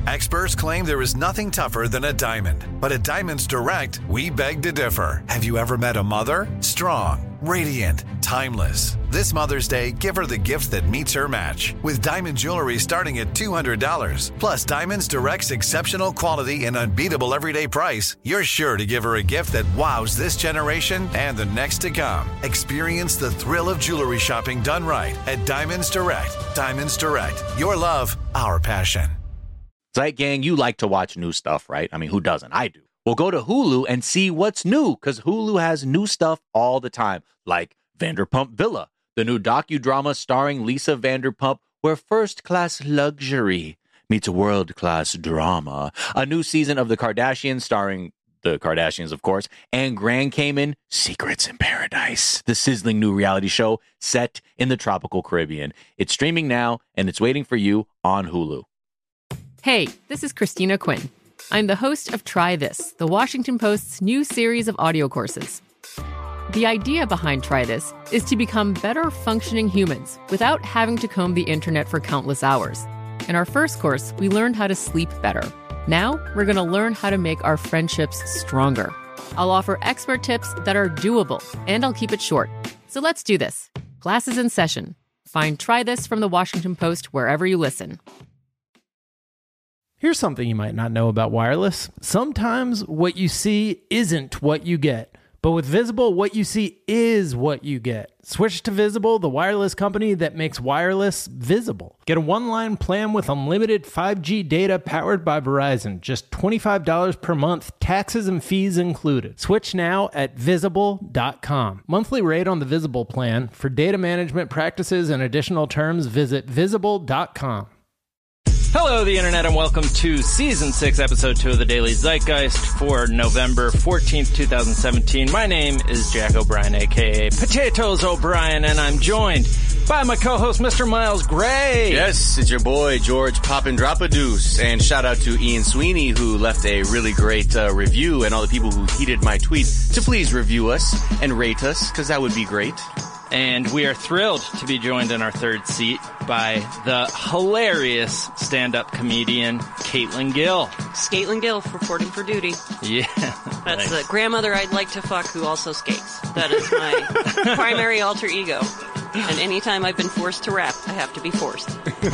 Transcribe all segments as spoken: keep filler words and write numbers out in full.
Experts claim there is nothing tougher than a diamond. But at Diamonds Direct, we beg to differ. Have you ever met a mother? Strong, radiant, timeless. This Mother's Day, give her the gift that meets her match. With diamond jewelry starting at two hundred dollars. Plus Diamonds Direct's exceptional quality and unbeatable everyday price, you're sure to give her a gift that wows this generation and the next to come. Experience the thrill of jewelry shopping done right at Diamonds Direct. Diamonds Direct. Your love, our passion. Zeit Gang, you like to watch new stuff, right? I mean, who doesn't? I do. Well, go to Hulu and see what's new, because Hulu has new stuff all the time, like Vanderpump Villa, the new docudrama starring Lisa Vanderpump, where first-class luxury meets world-class drama. A new season of The Kardashians starring the Kardashians, of course, and Grand Cayman, Secrets in Paradise, the sizzling new reality show set in the tropical Caribbean. It's streaming now, and it's waiting for you on Hulu. Hey, this is Christina Quinn. I'm the host of Try This, the Washington Post's new series of audio courses. The idea behind Try This is to become better functioning humans without having to comb the internet for countless hours. In our first course, we learned how to sleep better. Now, we're going to learn how to make our friendships stronger. I'll offer expert tips that are doable, and I'll keep it short. So let's do this. Class is in session. Find Try This from the Washington Post wherever you listen. Here's something you might not know about wireless. Sometimes what you see isn't what you get. But with Visible, what you see is what you get. Switch to Visible, the wireless company that makes wireless visible. Get a one-line plan with unlimited five G data powered by Verizon. Just twenty-five dollars per month, taxes and fees included. Switch now at visible dot com. Monthly rate on the Visible plan. For data management practices and additional terms, visit visible dot com. Hello, the Internet, and welcome to Season six, Episode two of the Daily Zeitgeist for November fourteenth, twenty seventeen. My name is Jack O'Brien, a k a. Potatoes O'Brien, and I'm joined by my co-host, Mister Miles Gray. Yes, it's your boy, George Poppin' Dropadoose, and shout out to Ian Sweeney, who left a really great uh, review, and all the people who heeded my tweet to please review us and rate us, because that would be great. And we are thrilled to be joined in our third seat by the hilarious stand-up comedian, Caitlin Gill. Caitlin Gill, reporting for duty. Yeah. That's nice. The grandmother I'd like to fuck who also skates. That is my primary alter ego. And anytime I've been forced to rap, I have to be forced.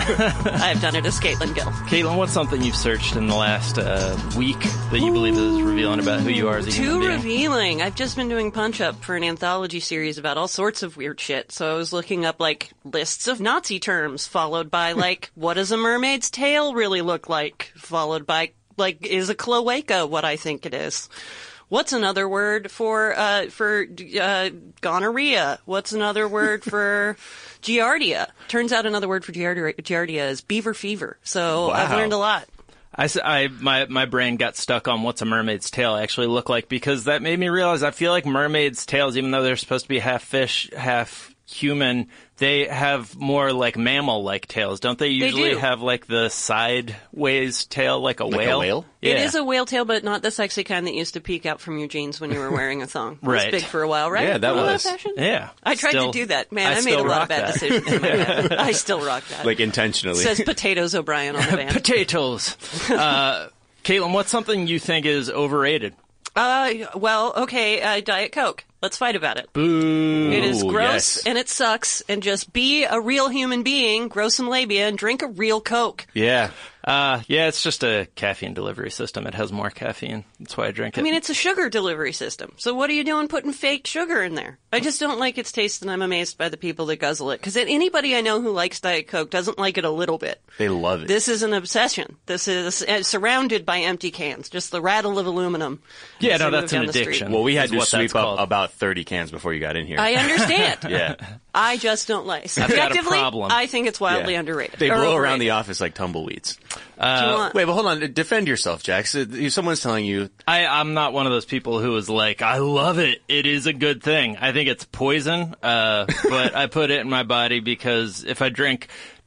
I have done it as Caitlin Gill. Caitlin, what's something you've searched in the last uh, week that you Ooh. believe is revealing about who you are as a Too human being? revealing. I've just been doing Punch Up for an anthology series about all sorts of weird shit. So I was looking up, like, lists of Nazi terms, followed by, like, what does a mermaid's tail really look like? Followed by, like, is a cloaca what I think it is? What's another word for uh for uh gonorrhea? What's another word for giardia? Turns out another word for giardia, giardia is beaver fever. So wow. I've learned a lot. I, I, my, my brain got stuck on what's a mermaid's tail actually look like, because that made me realize I feel like mermaids' tails, even though they're supposed to be half fish, half human, they have more like mammal-like tails. Don't they usually they do. have like the sideways tail like a like whale? A whale? Yeah. It is a whale tail, but not the sexy kind that used to peek out from your jeans when you were wearing a thong. Right. It was big for a while, right? Yeah, that Wasn't was. that fashion? Yeah. I tried Still, to do that. Man, I I, made a lot of bad that. decisions in my head. I still rock that. Like intentionally. It says Potatoes O'Brien on the band. Potatoes. Uh, Caitlin, what's something you think is overrated? Uh, well, okay, uh, Diet Coke. Let's fight about it. Boo. It is gross, yes. and it sucks, and just be a real human being, grow some labia, and drink a real Coke. Yeah. Uh, yeah, it's just a caffeine delivery system. It has more caffeine. That's why I drink it. I mean, it's a sugar delivery system. So what are you doing putting fake sugar in there? I just don't like its taste, and I'm amazed by the people that guzzle it. Because anybody I know who likes Diet Coke doesn't like it a little bit. They love it. This is an obsession. This is uh, surrounded by empty cans. Just the rattle of aluminum. Yeah, no, that's an addiction. Well, we had to what sweep up called. about thirty cans before you got in here. I understand. Yeah. I just don't like it. I've got a Objectively, problem. I think it's wildly Yeah. underrated. They Or blow overrated. around the office like tumbleweeds. Uh, Do you want- Wait, but hold on. Defend yourself, Jack. So, if someone's telling you... I, I'm not one of those people who is like, I love it. It is a good thing. I think it's poison, uh, but I put it in my body because if I drink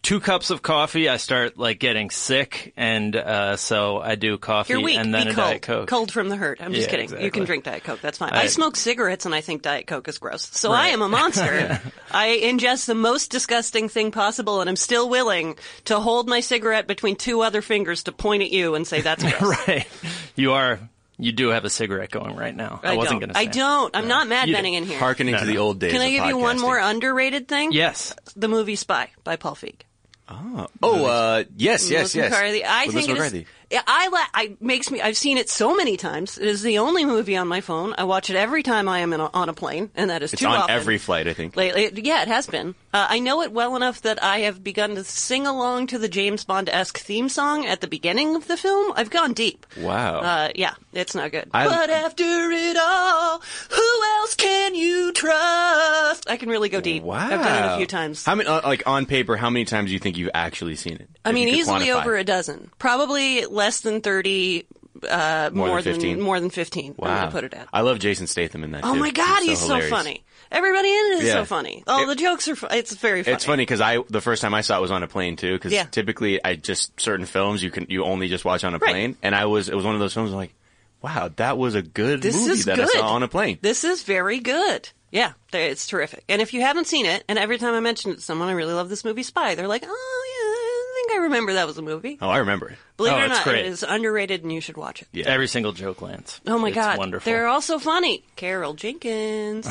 two cups of coffee, I start like getting sick, and uh, so I do coffee You're weak. and then Be a cold. Diet Coke. Cold from the hurt. I'm just Yeah, kidding. exactly. You can drink Diet Coke. That's fine. I- I smoke cigarettes, and I think Diet Coke is gross. So Right. I am a monster. I ingest the most disgusting thing possible, and I'm still willing to hold my cigarette between two other fingers to point at you and say that's gross. Right. You are. You do have a cigarette going right now. I, I wasn't don't. going to say. I don't. I'm not mad You benning in here. Harkening No, to no. the old days. Can I of give you one podcasting. more underrated thing? Yes. The movie Spy by Paul Feig. Oh, oh uh, yes, yes, Melissa yes. McCarthy. I With think Melissa it is. McCarthy. Yeah, I la- I makes me. I've seen it so many times. It is the only movie on my phone. I watch it every time I am in a, on a plane, and that is It's too on often. every flight, I think. Lately, yeah, it has been. Uh, I know it well enough that I have begun to sing along to the James Bond-esque theme song at the beginning of the film. I've gone deep. Wow. Uh, yeah, it's not good. I- But after it all, who else can you trust? I can really go deep. Wow. I've done it a few times. How many, uh, like on paper, how many times do you think you've actually seen it? I If mean, you could easily quantify. over a dozen. Probably less than thirty. Uh, More more, than fifteen? more than fifteen. I'm Wow. gonna put it at. I love Jason Statham in that. Oh too. my God, he's so, hilarious. funny. Everybody in it is Yeah. so funny. Oh, It- the jokes are. Fu- it's very funny. It's funny because I the first time I saw it was on a plane too. Because Yeah. typically I just certain films you can you only just watch on a Right. plane, and I was it was one of those films I'm like, wow, that was a good This movie is that good. I saw on a plane. This is very good. Yeah, th- it's terrific. And if you haven't seen it, and every time I mention it to someone, I really love this movie Spy, they're like, oh yeah, I think I remember that was a movie. Oh, I remember it. Believe Oh, it or it's not, great. it is underrated and you should watch it. Yeah. Every single joke lands. Oh my It's God, wonderful. they're also funny. Carol Jenkins.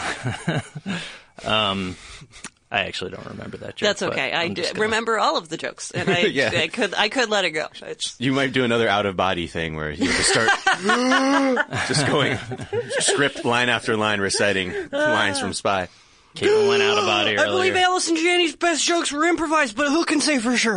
Um, I actually don't remember that joke. That's but okay. I I'm d- just gonna- remember all of the jokes, and I, Yeah. I could I could let it go. It's, You might do another out of body thing where you just start just going script line after line reciting lines from Spy. Caitlin went out of body I earlier. believe Allison Janney's best jokes were improvised, but who can say for sure?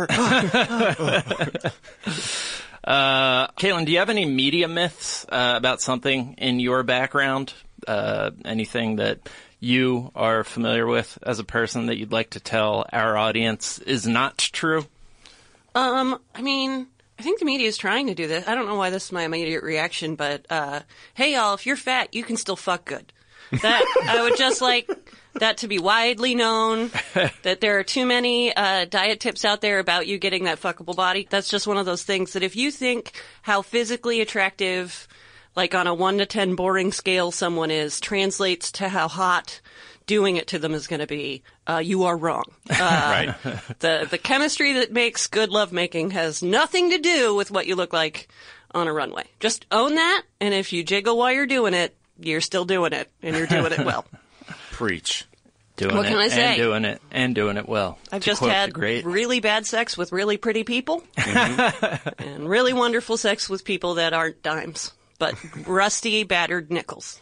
Uh, Caitlin, do you have any media myths uh, about something in your background? Uh, anything that you are familiar with as a person that you'd like to tell our audience is not true? Um, I mean, I think the media is trying to do this. I don't know why this is my immediate reaction, but uh, hey, y'all, if you're fat, you can still fuck good. That I would just like that to be widely known. That there are too many uh, diet tips out there about you getting that fuckable body. That's just one of those things that if you think how physically attractive, like on a one to ten boring scale, someone is translates to how hot doing it to them is going to be, uh, you are wrong. Uh, Right. the the chemistry that makes good lovemaking has nothing to do with what you look like on a runway. Just own that, and if you jiggle while you're doing it, you're still doing it, and you're doing it well. Preach. Doing What it can I say? and doing it and doing it well. I've To just quote the had great. really bad sex with really pretty people, and really wonderful sex with people that aren't dimes, but rusty, battered nickels.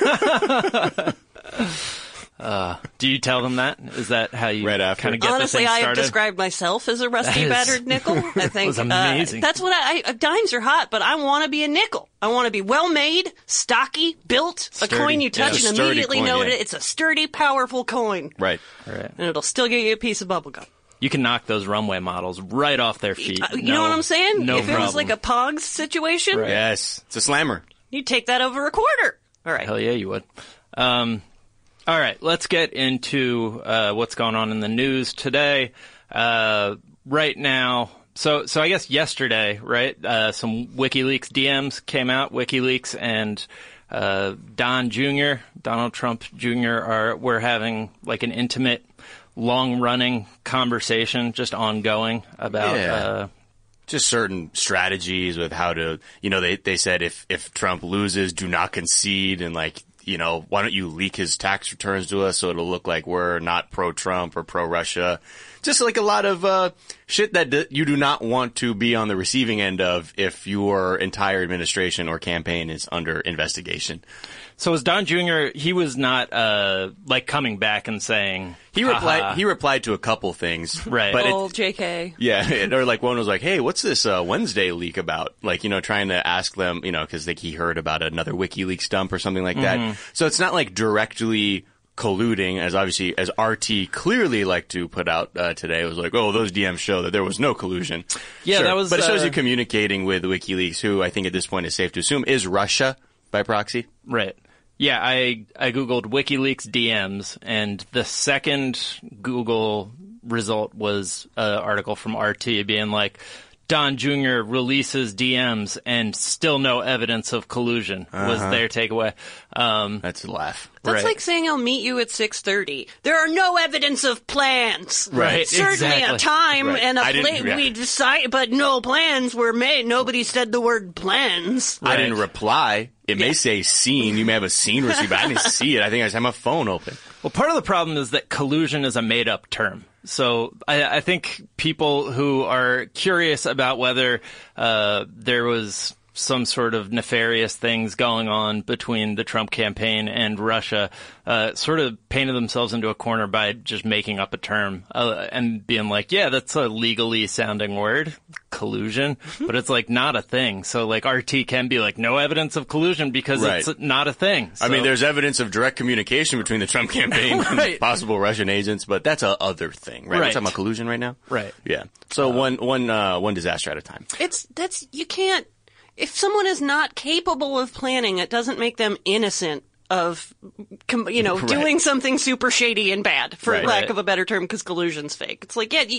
Do you tell them that? Is that how you Right after. kind of get Honestly, the thing I have started? described myself as a rusty, That is- battered nickel. I think was amazing. Uh, that's what I, I. Dimes are hot, but I want to be a nickel. I want to be well made, stocky, built, Sturdy. a coin you touch Yeah, a and sturdy immediately coin, know yeah. it. It's a sturdy, powerful coin, Right. Right. and it'll still get you a piece of bubble gum. You can knock those runway models right off their feet. Uh, you No- know what I'm saying? No if problem. it was like a Pogs situation, Right. Yes. It's a slammer. you'd take that over a quarter. All right. Hell yeah, you would. Um, all right, let's get into uh, what's going on in the news today. Uh, right now, so so I guess yesterday, right? Uh, some WikiLeaks D Ms came out. WikiLeaks and uh, Don Junior, Donald Trump Junior, are we're having like an intimate, long-running conversation, just ongoing about. Yeah. Uh, Just certain strategies with how to, you know, they, they said if, if Trump loses, do not concede and like, you know, why don't you leak his tax returns to us so it'll look like we're not pro-Trump or pro-Russia. Just like a lot of, uh, shit that d- you do not want to be on the receiving end of if your entire administration or campaign is under investigation. so was Don Junior, he was not, uh, like coming back and saying, He replied, "Haha." he replied to a couple things. Right. But it, Old J K. Yeah, it- or like one was like, "Hey, what's this uh, Wednesday leak about?" Like, you know, trying to ask them, you know, because like he heard about another WikiLeaks dump or something like that. So it's not like directly colluding, as obviously as R T clearly liked to put out uh, today. It was like, "Oh, those D Ms show that there was no collusion." Yeah, Sure. that was, But it shows uh, you communicating with WikiLeaks, who I think at this point is safe to assume is Russia by proxy. Right. Yeah, I I googled WikiLeaks D Ms, and the second Google result was an article from R T being like, Don Junior releases D Ms and still no evidence of collusion uh-huh. was their takeaway. Um, That's a laugh. That's right. like saying I'll meet you at six thirty. There are no evidence of plans. Right. Certainly exactly. a time right. and a I didn't- place yeah. we decide, but no plans were made. Nobody said the word plans. I didn't reply. It may say scene. You may have a scene receipt, but I didn't see it. I think I just had my phone open. Well, part of the problem is that collusion is a made-up term. So I, I think people who are curious about whether uh, there was some sort of nefarious things going on between the Trump campaign and Russia uh, sort of painted themselves into a corner by just making up a term uh, and being like, yeah, that's a legally sounding word, collusion, but it's like not a thing. So like R T can be like, no evidence of collusion because Right. it's not a thing. So, I mean, there's evidence of direct communication between the Trump campaign Right. and possible Russian agents, but that's a other thing, right? Right. We're talking about collusion right now? Right. Yeah. So one, one, uh, one disaster at a time. It's that's you can't. If someone is not capable of planning, it doesn't make them innocent of, com- you know, Right. doing something super shady and bad, for Right. lack Right. of a better term, because collusion's fake. It's like, yeah, you,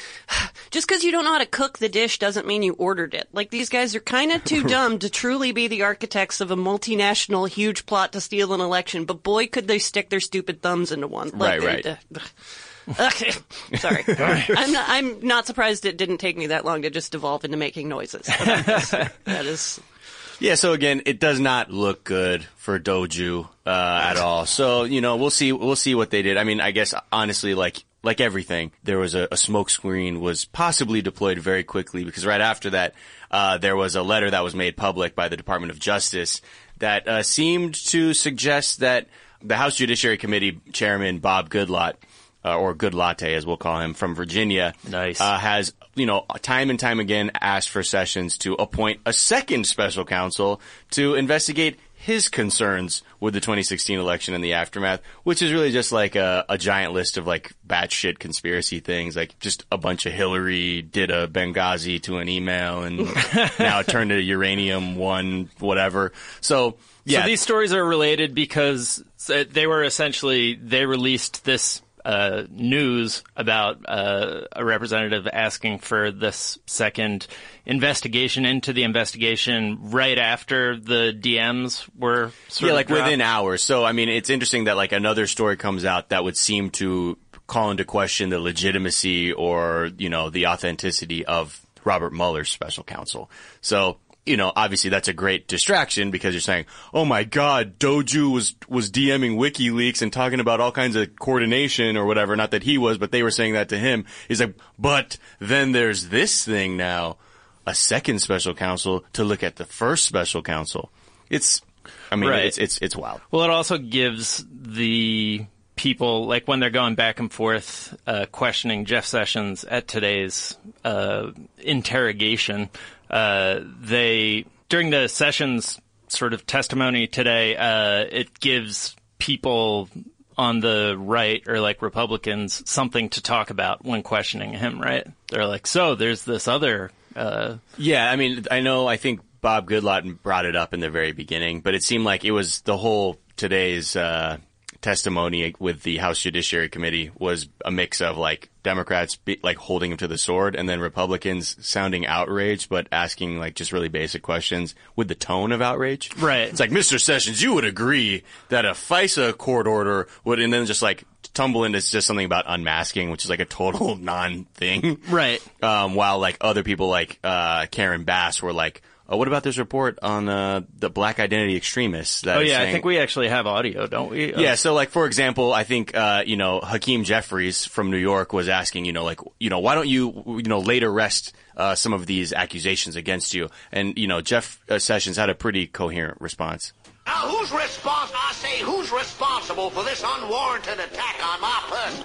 just because you don't know how to cook the dish doesn't mean you ordered it. Like, these guys are kind of too dumb to truly be the architects of a multinational huge plot to steal an election, but boy, could they stick their stupid thumbs into one. Like, Right, they- right. uh, Okay, sorry. I'm not, I'm not surprised it didn't take me that long to just devolve into making noises. That is, Yeah, so again, it does not look good for Doju uh, at all. So, you know, we'll see we'll see what they did. I mean, I guess honestly, like like everything, there was a, a smoke screen was possibly deployed very quickly because right after that, uh, there was a letter that was made public by the Department of Justice that uh, seemed to suggest that the House Judiciary Committee Chairman Bob Goodlatte, uh, or Goodlatte as we'll call him, from Virginia, Nice. uh, has, you know, time and time again asked for Sessions to appoint a second special counsel to investigate his concerns with the twenty sixteen election and the aftermath, which is really just like a, a giant list of like batshit conspiracy things, like just a bunch of Hillary did a Benghazi to an email and now it turned to uranium one, whatever. So, yeah. So these stories are related because they were essentially, they released this uh, news about uh, a representative asking for this second investigation into the investigation right after the D Ms were sort yeah, of like dropped. within hours. So, I mean, it's interesting that like another story comes out that would seem to call into question the legitimacy or, you know, the authenticity of Robert Mueller's special counsel. So, you know, obviously that's a great distraction because you're saying, oh my God, Doju was, was DMing WikiLeaks and talking about all kinds of coordination or whatever. Not that he was, but they were saying that to him. He's like, but then there's this thing now, a second special counsel to look at the first special counsel. It's, I mean, Right. it's, it's, it's wild. Well, it also gives the people, like when they're going back and forth, uh, questioning Jeff Sessions at today's, uh, interrogation, uh, they, during the Sessions sort of testimony today, uh, it gives people on the right or like Republicans something to talk about when questioning him, right? They're like, so there's this other, uh, Yeah, I mean, I know, I think Bob Goodlatte brought it up in the very beginning, but it seemed like it was the whole today's uh, testimony with the House Judiciary Committee was a mix of like Democrats be, like holding him to the sword and then Republicans sounding outraged but asking like just really basic questions with the tone of outrage. Right. It's like, Mister Sessions, you would agree that a FISA court order would, and then just like tumble into just something about unmasking, which is like a total non-thing. right. Um, while like other people like uh, Karen Bass were like, oh, what about this report on uh, the black identity extremists? That Oh is yeah, saying- I think we actually have audio, don't we? Yeah, so like for example, I think uh, you know Hakeem Jeffries from New York was asking, you know, like you know, why don't you you know later rest uh, some of these accusations against you? And you know, Jeff uh, Sessions had a pretty coherent response. Now, who's responsible? I say, who's responsible for this unwarranted attack on my person?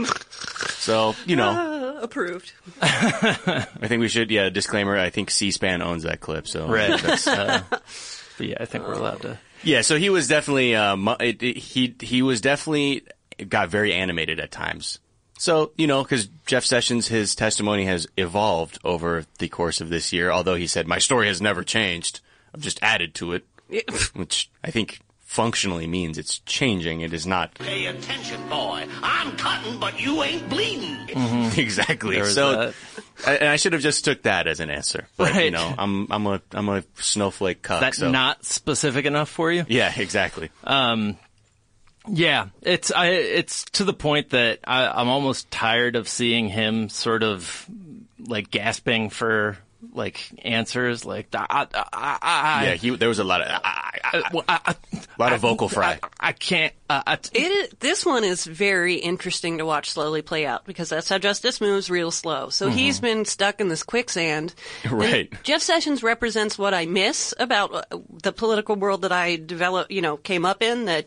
So you know, uh, approved. I think we should yeah disclaimer. I think C-SPAN owns that clip, so Right. that's, uh, but yeah, I think we're allowed to. yeah. So he was definitely uh, mu- it, it, he he was definitely got very animated at times. So, you know, because Jeff Sessions, his testimony has evolved over the course of this year, although he said, my story has never changed. I've just added to it, which I think functionally means it's changing. It is not. Pay attention, boy. I'm cutting, but you ain't bleeding. Mm-hmm. Exactly. There was So, that. I, and I should have just took that as an answer. But, Right. you know, I'm I'm a I'm a snowflake cuck. That's so. not specific enough for you? Yeah, exactly. Um, yeah, it's I, it's to the point that I, I'm almost tired of seeing him sort of like gasping for like answers. Like, I, I, I, Yeah, he, there was a lot of I, I, I, I, I, a lot of vocal fry. I, I can't. Uh, I, It is, this one is very interesting to watch slowly play out because that's how Justice moves, real slow. So Mm-hmm. he's been stuck in this quicksand. Right. And Jeff Sessions represents what I miss about uh, the political world that I developed, you know, came up in, that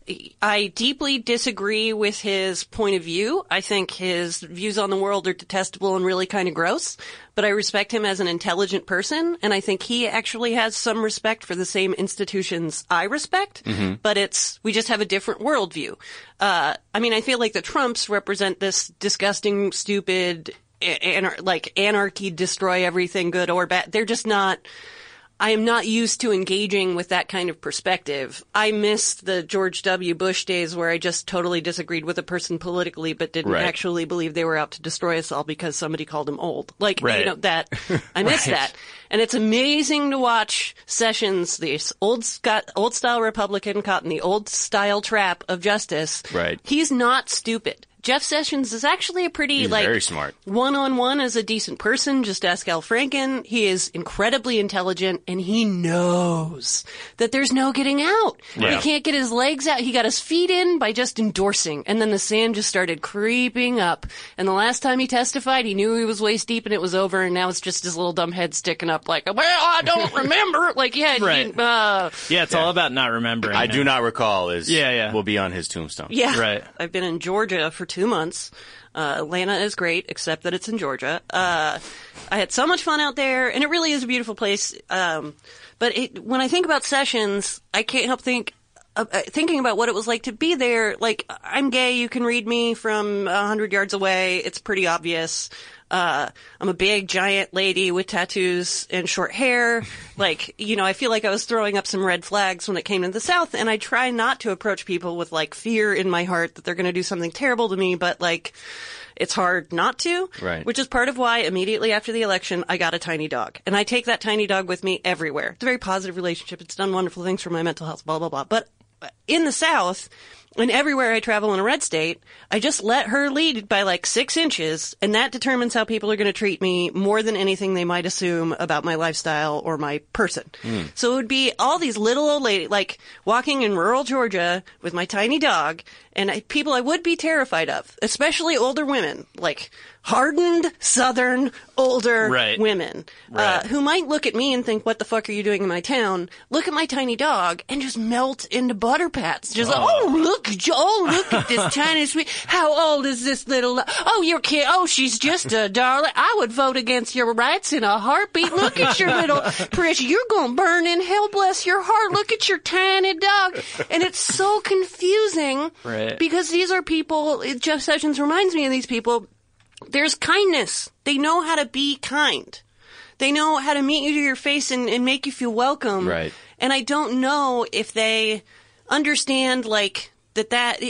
I deeply disagree with his point of view. I think his views on the world are detestable and really kind of gross, but I respect him as an intelligent person, and I think he actually has some respect for the same institutions I respect, Mm-hmm. but it's, we just have a different worldview. Uh, I mean, I feel like the Trumps represent this disgusting, stupid, anar- like anarchy, destroy everything, good or bad. They're just not, I am not used to engaging with that kind of perspective. I missed the George W. Bush days where I just totally disagreed with a person politically but didn't Right. actually believe they were out to destroy us all because somebody called him old. Like, Right. you know, that, I miss Right. that. And it's amazing to watch Sessions, this old Scott, old style Republican caught in the old style trap of justice. Right. He's not stupid. Jeff Sessions is actually a pretty, He's like, very smart. one-on-one as a decent person. Just ask Al Franken. He is incredibly intelligent, and he knows that there's no getting out. Yeah. He can't get his legs out. He got his feet in by just endorsing, and then the sand just started creeping up. And the last time he testified, he knew he was waist deep, and it was over, and now it's just his little dumb head sticking up like, well, I don't remember. Like, yeah, Right. he, uh, yeah, it's all about not remembering. I now. do not recall is Yeah, yeah. will be on his tombstone. yeah. Right. I've been in Georgia for two months. Uh, Atlanta is great, except that it's in Georgia. Uh, I had so much fun out there, and it really is a beautiful place. Um, but it, when I think about Sessions, I can't help think, uh, thinking about what it was like to be there. Like, I'm gay, you can read me from a hundred yards away. It's pretty obvious. Uh, I'm a big, giant lady with tattoos and short hair. Like, you know, I feel like I was throwing up some red flags when it came to the South, and I try not to approach people with, like, fear in my heart that they're going to do something terrible to me, but, like, it's hard not to. Right. Which is part of why immediately after the election, I got a tiny dog. And I take that tiny dog with me everywhere. It's a very positive relationship. It's done wonderful things for my mental health, blah, blah, blah. But in the South, and everywhere I travel in a red state, I just let her lead by like six inches, and that determines how people are going to treat me more than anything they might assume about my lifestyle or my person. So it would be all these little old lady, like walking in rural Georgia with my tiny dog, and I, people I would be terrified of, especially older women, like hardened Southern older Right. women, Right. uh, who might look at me and think, what the fuck are you doing in my town? Look at my tiny dog and just melt into butter pats. Just like, oh, look, oh, look at this tiny sweet. How old is this little, oh, your kid, oh, she's just a darling. I would vote against your rights in a heartbeat. Look at your little precious. You're going to burn in hell, bless your heart. Look at your tiny dog. And it's so confusing. Right. Because these are people, Jeff Sessions reminds me of these people. There's kindness. They know how to be kind. They know how to meet you to your face and, and make you feel welcome. Right. And I don't know if they understand, like, that that,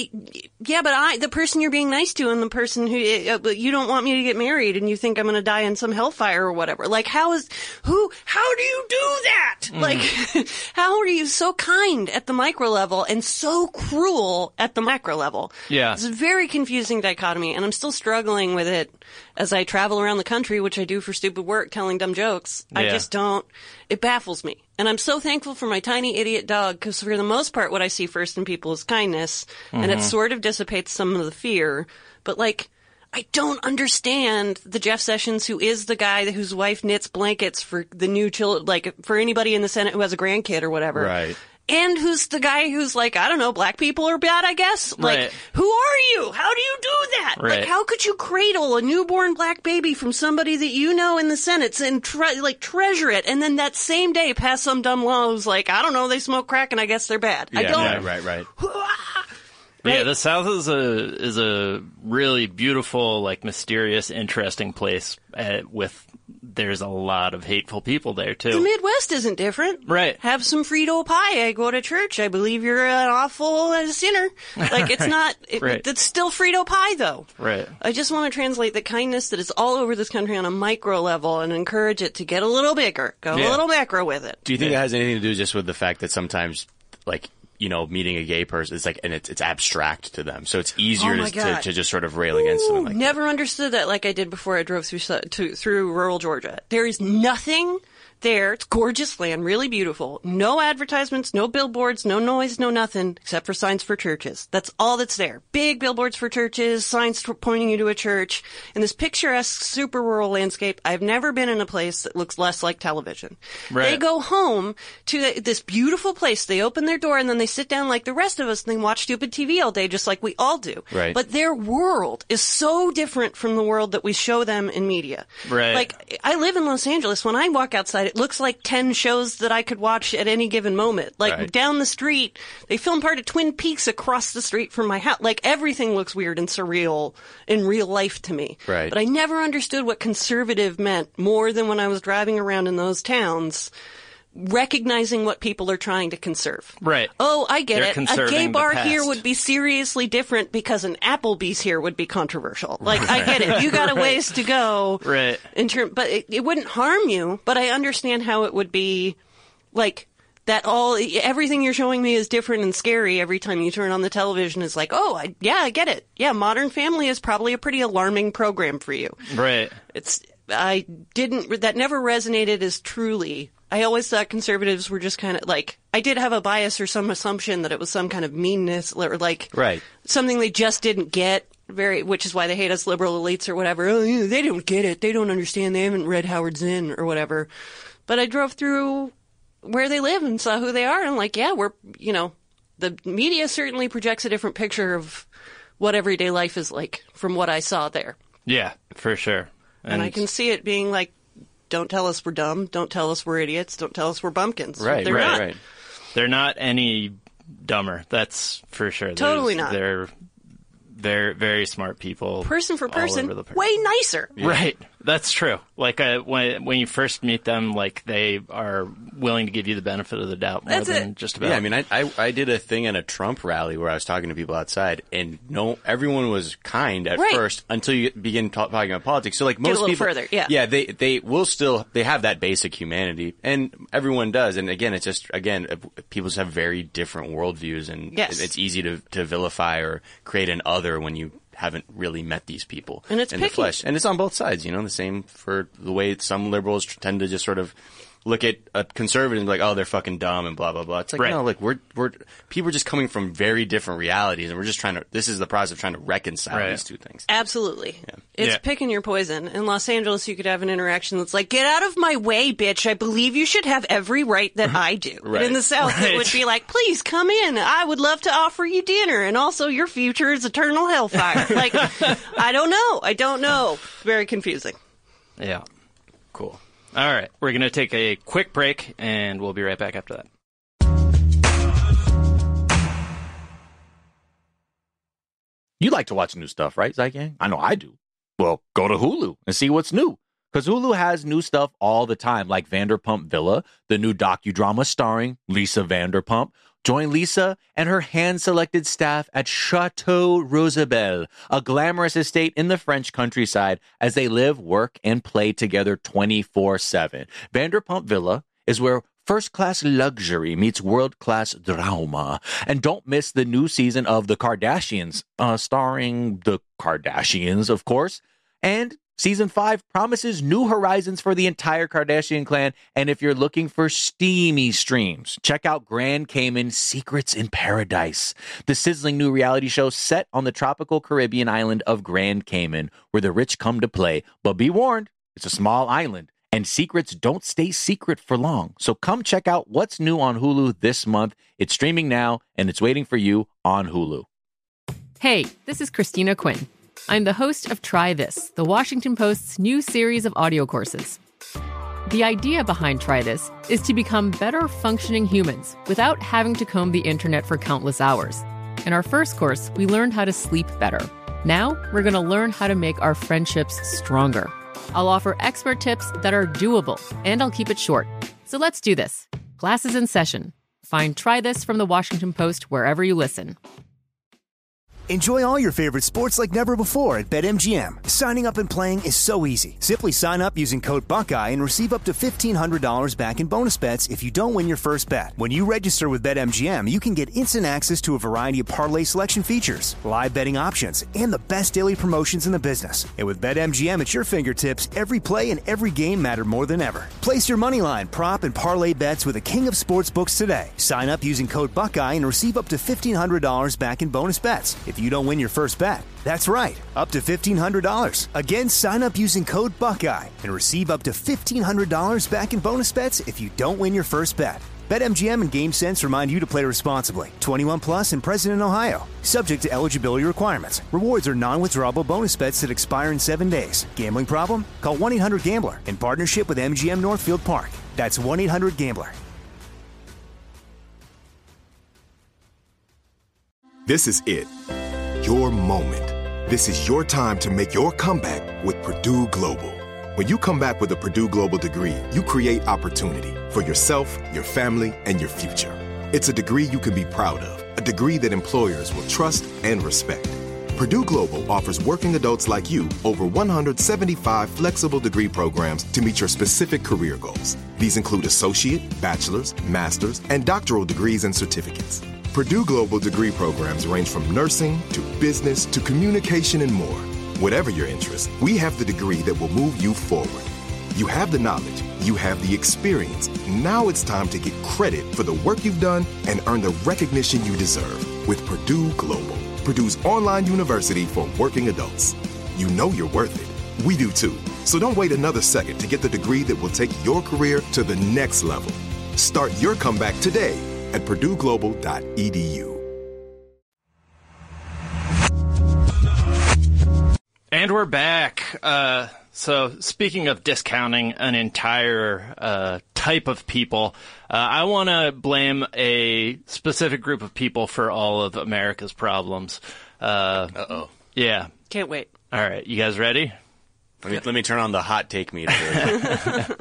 yeah, but I, the person you're being nice to and the person who, uh, you don't want me to get married and you think I'm going to die in some hellfire or whatever. Like, how is, who, how do you do that? Mm. Like, how are you so kind at the micro level and so cruel at the macro level? Yeah. It's a very confusing dichotomy, and I'm still struggling with it as I travel around the country, which I do for stupid work, telling dumb jokes. I Yeah. just don't, it baffles me. And I'm so thankful for my tiny idiot dog, because for the most part, what I see first in people is kindness, and it sort of dissipates some of the fear. But, like, I don't understand the Jeff Sessions who is the guy whose wife knits blankets for the new children, like, for anybody in the Senate who has a grandkid or whatever. Right. And who's the guy who's like, I don't know, black people are bad, I guess? Like, Right. who are you? How do you do that? Right. Like, how could you cradle a newborn black baby from somebody that you know in the Senate and, tre- like, treasure it, and then that same day pass some dumb law who's like, I don't know, they smoke crack and I guess they're bad. I Yeah, don't. yeah, right, right. Yeah, Right. the South is a is a really beautiful, like mysterious, interesting place uh, with there's a lot of hateful people there, too. The Midwest isn't different. Right. Have some Frito pie. I go to church. I believe you're an awful uh, sinner. Like, it's not, it, Right. it's still Frito pie, though. Right. I just want to translate the kindness that is all over this country on a micro level and encourage it to get a little bigger. Go Yeah. a little macro with it. Do you think that has anything to do just with the fact that sometimes, like, you know, meeting a gay person, it's like, and it's, it's abstract to them. So it's easier Oh my to, to, God. to just sort of rail against Ooh, them. Like never understood that like I did before I drove through su- to, through rural Georgia. There is nothing there. It's gorgeous land, really beautiful. No advertisements, no billboards, no noise, no nothing, except for signs for churches. That's all that's there. Big billboards for churches, signs t- pointing you to a church. In this picturesque, super rural landscape, I've never been in a place that looks less like television. Right. They go home to the, this beautiful place. They open their door and then they sit down like the rest of us and they watch stupid T V all day, just like we all do. Right. But their world is so different from the world that we show them in media. Right. Like, I live in Los Angeles. When I walk outside, it looks like ten shows that I could watch at any given moment. Like, Right. down the street, they film part of Twin Peaks across the street from my house. Like, everything looks weird and surreal in real life to me. Right. But I never understood what conservative meant more than when I was driving around in those towns, recognizing what people are trying to conserve. Right. Oh, I get They're it. A conserving gay the bar past. here would be seriously different because an Applebee's here would be controversial. Like, I get it. You got a ways to go. Right. In term, but it, it wouldn't harm you. But I understand how it would be, like, that all, everything you're showing me is different and scary every time you turn on the television. Is like, oh, I, yeah, I get it. Yeah, Modern Family is probably a pretty alarming program for you. Right. It's, I didn't, that never resonated as truly. I always thought conservatives were just kind of like, I did have a bias or some assumption that it was some kind of meanness or like Right. something they just didn't get, very, which is why they hate us liberal elites or whatever. Oh, yeah, they don't get it. They don't understand. They haven't read Howard Zinn or whatever. But I drove through where they live and saw who they are. And I'm like, yeah, we're, you know, the media certainly projects a different picture of what everyday life is like from what I saw there. Yeah, for sure. And I can see it being like, don't tell us we're dumb. Don't tell us we're idiots. Don't tell us we're bumpkins. Right, They're right, not. right. They're not any dumber. That's for sure. Totally There's- not. They're they're very smart people. Person for all person, over the place. way nicer. Right. That's true. Like uh, when when you first meet them, like they are willing to give you the benefit of the doubt more That's than it. just about. Yeah, I mean, I, I I did a thing at a Trump rally where I was talking to people outside, and no, everyone was kind at Right. first until you begin ta- talking about politics. So, like most little people, further, yeah. yeah, they they will still they have that basic humanity, and everyone does. And again, it's just again, uh, people just have very different worldviews, and Yes. it's easy to to vilify or create an other when you haven't really met these people And it's in the picky. flesh. And it's on both sides, you know, the same for the way some liberals tend to just sort of look at a conservative and be like, oh, they're fucking dumb and blah, blah, blah. It's like, Right. no, like we're, we're, people are just coming from very different realities and we're just trying to, this is the process of trying to reconcile Right. these two things. Absolutely. It's Yeah. picking your poison. In Los Angeles, you could have an interaction that's like, get out of my way, bitch. I believe you should have every right that I do. Right. And in the South, Right. it would be like, please come in. I would love to offer you dinner. And also your future is eternal hellfire. Like, I don't know. I don't know. Very confusing. Yeah. Cool. All right. We're going to take a quick break, and we'll be right back after that. You like to watch new stuff, right, Zygang? I know I do. Well, go to Hulu and see what's new. Because Hulu has new stuff all the time, like Vanderpump Villa, the new docudrama starring Lisa Vanderpump. Join Lisa and her hand-selected staff at Chateau Rosabelle, a glamorous estate in the French countryside, as they live, work, and play together twenty-four seven. Vanderpump Villa is where first-class luxury meets world-class drama. And don't miss the new season of The Kardashians, uh, starring the Kardashians, of course. And Season five promises new horizons for the entire Kardashian clan. And if you're looking for steamy streams, check out Grand Cayman Secrets in Paradise, the sizzling new reality show set on the tropical Caribbean island of Grand Cayman, where the rich come to play. But be warned, it's a small island, and secrets don't stay secret for long. So come check out what's new on Hulu this month. It's streaming now, and it's waiting for you on Hulu. Hey, this is Christina Quinn. I'm the host of Try This, the Washington Post's new series of audio courses. The idea behind Try This is to become better functioning humans without having to comb the internet for countless hours. In our first course, we learned how to sleep better. Now, we're going to learn how to make our friendships stronger. I'll offer expert tips that are doable, and I'll keep it short. So let's do this. Class is in session. Find Try This from the Washington Post wherever you listen. Enjoy all your favorite sports like never before at BetMGM. Signing up and playing is so easy. Simply sign up using code Buckeye and receive up to fifteen hundred dollars back in bonus bets if you don't win your first bet. When you register with BetMGM, you can get instant access to a variety of parlay selection features, live betting options, and the best daily promotions in the business. And with BetMGM at your fingertips, every play and every game matter more than ever. Place your moneyline, prop, and parlay bets with the king of sportsbooks today. Sign up using code Buckeye and receive up to fifteen hundred dollars back in bonus bets if you don't win your first bet. That's right, up to fifteen hundred dollars. Again, sign up using code Buckeye and receive up to fifteen hundred dollars back in bonus bets if you don't win your first bet. BetMGM and GameSense remind you to play responsibly. twenty-one plus and present in Ohio. Subject to eligibility requirements. Rewards are non-withdrawable bonus bets that expire in seven days. Gambling problem? Call one eight hundred gambler in partnership with M G M Northfield Park. That's one eight hundred gambler. This is it. Your moment. This is your time to make your comeback with Purdue Global. When you come back with a Purdue Global degree, you create opportunity for yourself, your family, and your future. It's a degree you can be proud of, a degree that employers will trust and respect. Purdue Global offers working adults like you over one hundred seventy-five flexible degree programs to meet your specific career goals. These include associate, bachelor's, master's, and doctoral degrees and certificates. Purdue Global degree programs range from nursing to business to communication and more. Whatever your interest, we have the degree that will move you forward. You have the knowledge, you have the experience. Now it's time to get credit for the work you've done and earn the recognition you deserve with Purdue Global, Purdue's online university for working adults. You know you're worth it. We do too. So don't wait another second to get the degree that will take your career to the next level. Start your comeback today at purdue global dot e d u. And we're back. Uh, so speaking of discounting an entire uh, type of people, uh, I want to blame a specific group of people for all of America's problems. Uh, Uh-oh. Yeah. Can't wait. All right. You guys ready? Let me, let me turn on the hot take meter.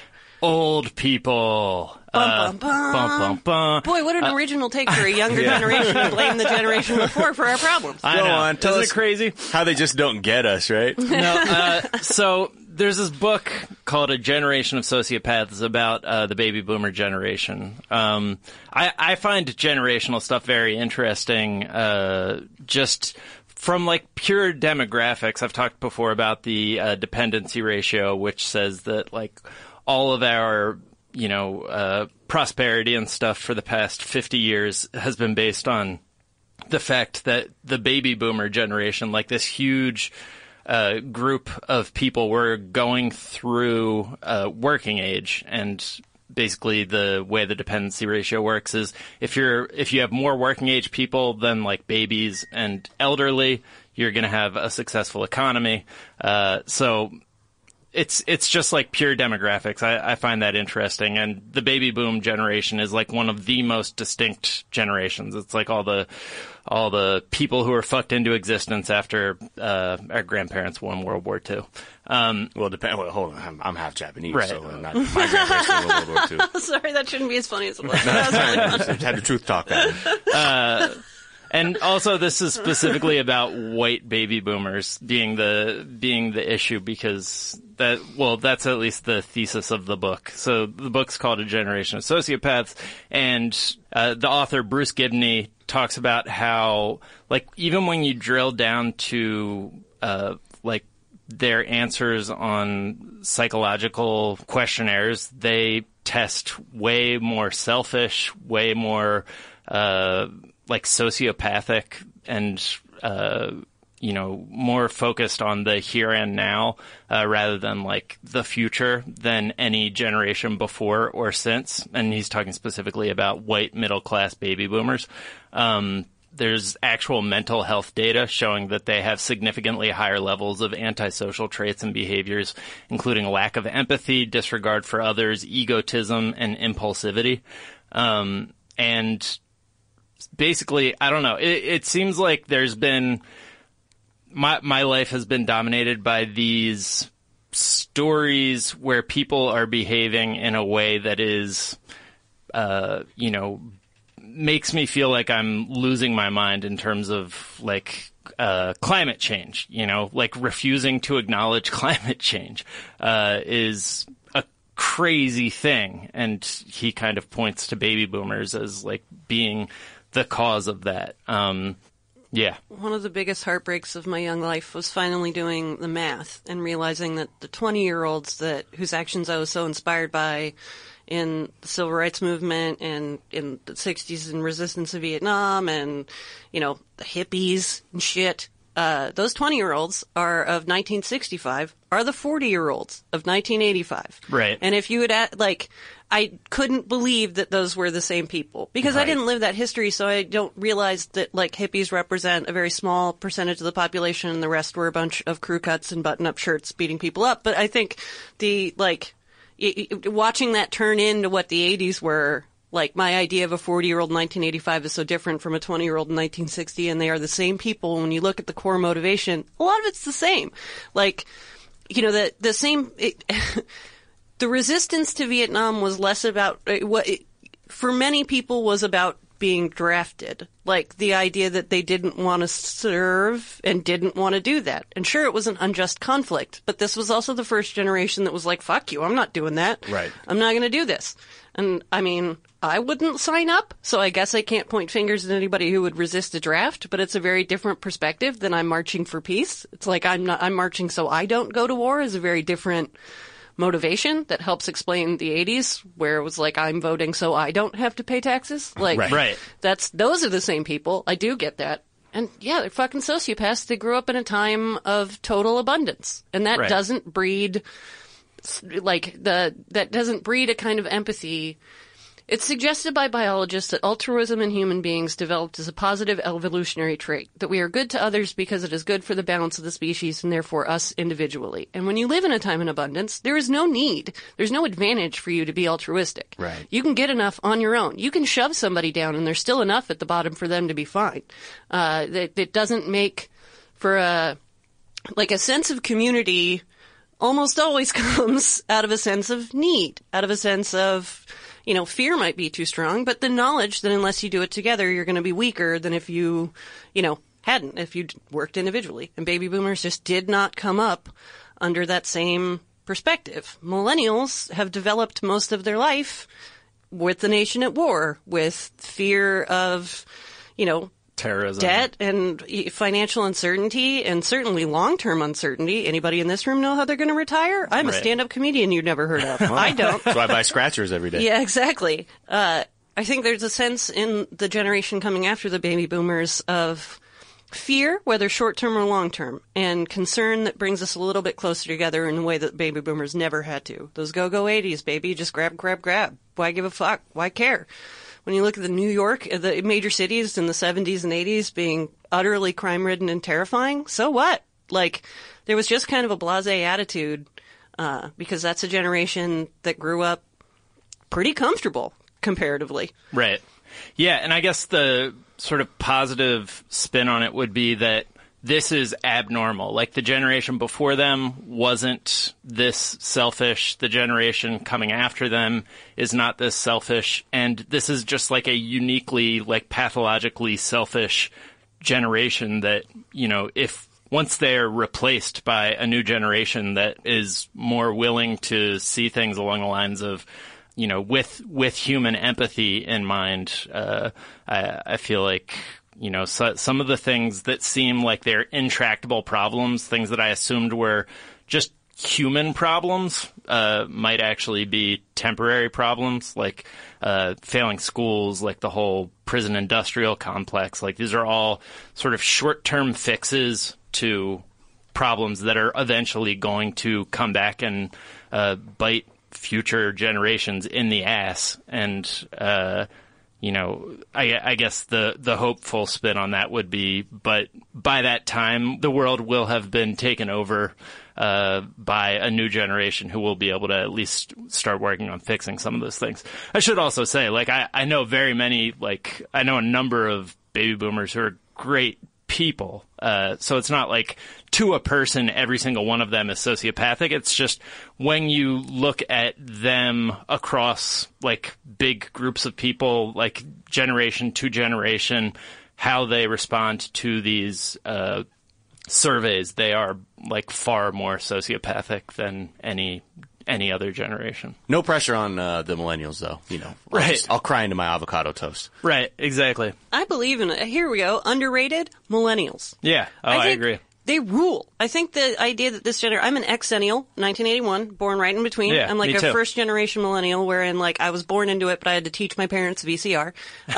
Old people. Bum, Uh, bum, bum. bum, bum, bum. Boy, what an original take for a younger generation to blame the generation before for our problems. I Go know. on, tell Isn't us it crazy? how they just don't get us, right? No. Uh, so there's this book called A Generation of Sociopaths about uh, the baby boomer generation. Um, I, I find generational stuff very interesting. Uh, just from like pure demographics, I've talked before about the uh, dependency ratio, which says that like all of our you know, uh, prosperity and stuff for the past fifty years has been based on the fact that the baby boomer generation, like this huge uh, group of people, were going through uh, working age. And basically the way the dependency ratio works is if you're, if you have more working age people than like babies and elderly, you're going to have a successful economy. Uh, so It's it's just like pure demographics. I, I find that interesting. And the baby boom generation is like one of the most distinct generations. It's like all the all the people who are fucked into existence after uh, our grandparents won World War Two. Um, well, depend. Well, hold on. I'm, I'm half Japanese, right. so not, my grandparents won World War Two. Sorry, that shouldn't be as funny as it was. That was really fun. Had the truth talk that. Uh, And also, this is specifically about white baby boomers being the being the issue because that well, that's at least the thesis of the book. So the book's called A Generation of Sociopaths, and uh, the author Bruce Gibney talks about how, like, even when you drill down to uh, like their answers on psychological questionnaires, they test way more selfish, way more. Uh, like sociopathic and, uh, you know, more focused on the here and now, uh, rather than like the future than any generation before or since. And he's talking specifically about white middle class baby boomers. Um, there's actual mental health data showing that they have significantly higher levels of antisocial traits and behaviors, including lack of empathy, disregard for others, egotism, and impulsivity. Um, and basically, I don't know. It, it seems like there's been my my life has been dominated by these stories where people are behaving in a way that is, uh, you know, makes me feel like I'm losing my mind in terms of, like, uh, climate change, you know, like refusing to acknowledge climate change, uh, is a crazy thing. And he kind of points to baby boomers as, like, being the cause of that. Um, yeah. One of the biggest heartbreaks of my young life was finally doing the math and realizing that the twenty-year-olds that whose actions I was so inspired by in the civil rights movement and in the sixties in resistance to Vietnam and, you know, the hippies and shit, uh, those twenty-year-olds are of nineteen sixty-five are the forty-year-olds of nineteen eighty-five. Right. And if you had, at, like, I couldn't believe that those were the same people because right. I didn't live that history, so I don't realize that, like, hippies represent a very small percentage of the population and the rest were a bunch of crew cuts and button-up shirts beating people up. But I think the, like, watching that turn into what the eighties were, like, my idea of a forty-year-old in nineteen eighty-five is so different from a twenty-year-old in nineteen sixty, and they are the same people. When you look at the core motivation, a lot of it's the same. Like, you know, the the same... It, the resistance to Vietnam was less about... what for many people was about being drafted. Like, the idea that they didn't want to serve and didn't want to do that. And sure, it was an unjust conflict, but this was also the first generation that was like, fuck you, I'm not doing that. Right. I'm not going to do this. And, I mean, I wouldn't sign up, so I guess I can't point fingers at anybody who would resist a draft, but it's a very different perspective than I'm marching for peace. It's like I'm not, I'm marching so I don't go to war is a very different motivation that helps explain the eighties, where it was like, I'm voting so I don't have to pay taxes. Like, right. right. That's, those are the same people. I do get that. And yeah, they're fucking sociopaths. They grew up in a time of total abundance. And that right. doesn't breed, like, the, that doesn't breed a kind of empathy. It's suggested by biologists that altruism in human beings developed as a positive evolutionary trait, that we are good to others because it is good for the balance of the species and therefore us individually. And when you live in a time in abundance, there is no need, there's no advantage for you to be altruistic. Right. You can get enough on your own. You can shove somebody down and there's still enough at the bottom for them to be fine. Uh, that, that doesn't make for a, like a sense of community almost always comes out of a sense of need, out of a sense of, you know, fear might be too strong, but the knowledge that unless you do it together, you're going to be weaker than if you, you know, hadn't, if you worked individually. And baby boomers just did not come up under that same perspective. Millennials have developed most of their life with the nation at war, with fear of, you know, terrorism, debt, and financial uncertainty, and certainly long-term uncertainty. Anybody in this room know how they're going to retire? I'm right. a stand-up comedian you've never heard of. I don't. So I buy scratchers every day. Yeah, exactly. Uh, I think there's a sense in the generation coming after the baby boomers of fear, whether short-term or long-term, and concern that brings us a little bit closer together in a way that baby boomers never had to. Those go-go eighties, baby, just grab, grab, grab. Why give a fuck? Why care? When you look at the New York, the major cities in the seventies and eighties being utterly crime-ridden and terrifying, so what? Like, there was just kind of a blasé attitude, uh, because that's a generation that grew up pretty comfortable, comparatively. Right. Yeah, and I guess the sort of positive spin on it would be that this is abnormal. Like, the generation before them wasn't this selfish. The generation coming after them is not this selfish. And this is just like a uniquely, like, pathologically selfish generation that, you know, if once they're replaced by a new generation that is more willing to see things along the lines of, you know, with with human empathy in mind, uh, I, I feel like, you know, so, some of the things that seem like they're intractable problems, things that I assumed were just human problems, uh, might actually be temporary problems, like uh, failing schools, like the whole prison industrial complex. Like, these are all sort of short-term fixes to problems that are eventually going to come back and uh, bite future generations in the ass. And, uh, you know, I, I guess the, the hopeful spin on that would be, but by that time, the world will have been taken over uh, by a new generation who will be able to at least start working on fixing some of those things. I should also say, like, I, I know very many, like, I know a number of baby boomers who are great people. Uh, so it's not like to a person, every single one of them is sociopathic. It's just when you look at them across like big groups of people, like generation to generation, how they respond to these uh, surveys, they are like far more sociopathic than any any other generation. No pressure on uh, the millennials, though. You know, I'll right? Just, I'll cry into my avocado toast. Right, exactly. I believe in it. Here we go. Underrated millennials. Yeah, oh, I, I, I agree. They rule. I think the idea that this generation, I'm an ex-ennial, nineteen eighty-one, born right in between. Yeah, I'm like me a too. first generation millennial wherein like I was born into it, but I had to teach my parents V C R.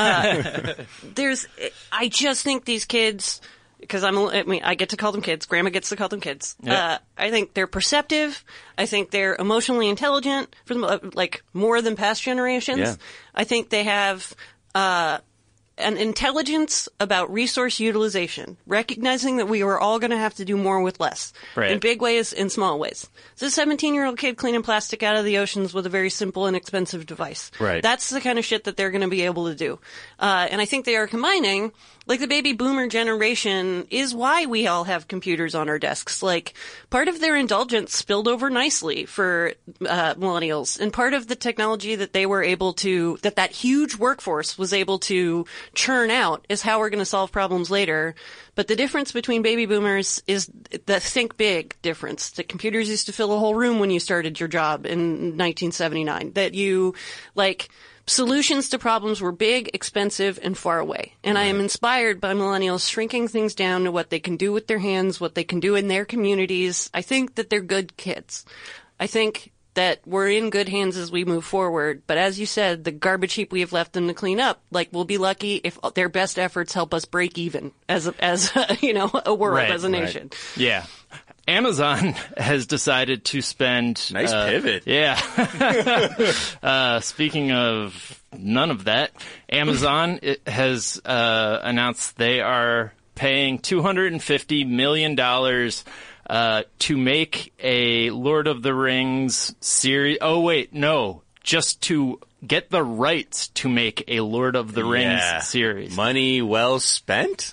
Uh, there's, I just think these kids, because I'm, I mean, I get to call them kids. Grandma gets to call them kids. Yep. Uh, I think they're perceptive. I think they're emotionally intelligent, for the, like more than past generations. Yeah. I think they have, uh, an intelligence about resource utilization, recognizing that we are all going to have to do more with less. Right. In big ways, in small ways. It's a seventeen-year-old kid cleaning plastic out of the oceans with a very simple and expensive device. Right. That's the kind of shit that they're going to be able to do. Uh, and I think they are combining, like the baby boomer generation is why we all have computers on our desks. Like, part of their indulgence spilled over nicely for uh, millennials. And part of the technology that they were able to, that that huge workforce was able to churn out is how we're going to solve problems later. But the difference between baby boomers is the think big difference. The computers used to fill a whole room when you started your job in nineteen seventy-nine. That you, like, solutions to problems were big, expensive, and far away. And I am inspired by millennials shrinking things down to what they can do with their hands, what they can do in their communities. I think that they're good kids. I think that we're in good hands as we move forward. But as you said, the garbage heap we have left them to clean up, like, we'll be lucky if their best efforts help us break even as, a, as a, you know, a world, Right, as a nation. right. Yeah. Amazon has decided to spend... Nice uh, pivot. Yeah. uh, speaking of none of that, Amazon it has uh, announced they are paying two hundred fifty million dollars uh, to make a Lord of the Rings series. Oh, wait, no. Just to get the rights to make a Lord of the Rings Yeah. series. Money well spent?